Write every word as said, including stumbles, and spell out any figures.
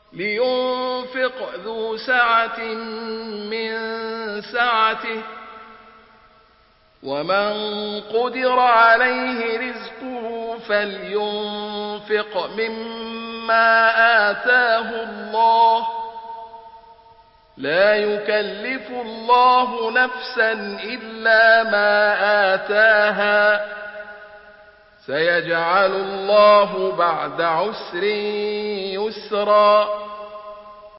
لينفق ذو سعة من سعته ومن قدر عليه رزقه فلينفق مما آتاه الله لا يكلف الله نفسا إلا ما آتاها سيجعل الله بعد عسر يسرا